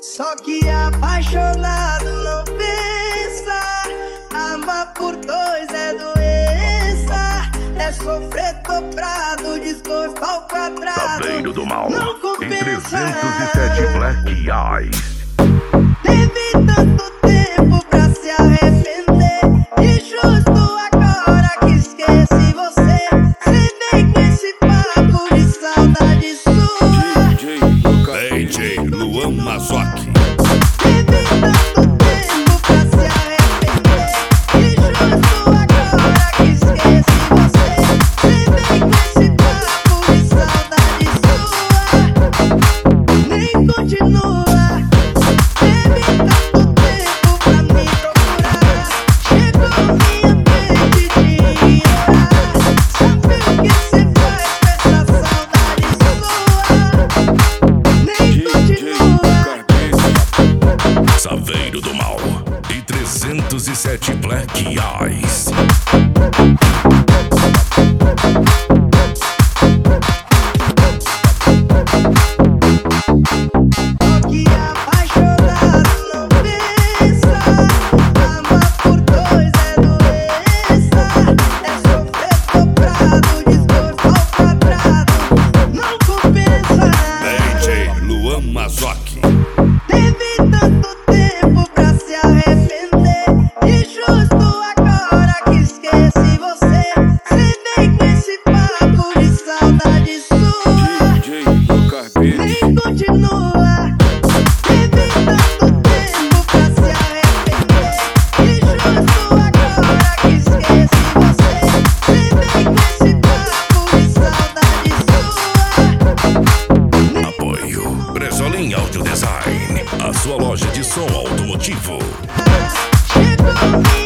Só que apaixonado não pensa, amar por dois é doença, é sofrer dobrado, desgosto ao quadrado. Saveiro do Mal, não em compensa. 307 Black Eyes. Teve tanto tempo pra se arrepender, e justo agora que esqueci você, cê vem com esse papo de saudade sua. DJ Luan Mazotti. Teve tanto tempo pra se arrepender, e justo agora que esqueci você, cê vem com esse papo de saudade sua. Nem continua. Saveiro do Mal e 307 Black Eyes. DJ Luan Mazotti. Teve tanto tempo pra se arrepender, e justo agora que esqueci você, cê vem com esse papo de saudade sua. Nem continua. Teve tanto tempo pra se arrepender, e justo agora que esqueci você, cê vem com esse papo de saudade sua. Apoio Bresolim Audio Design, a sua loja de som automotivo. Chegou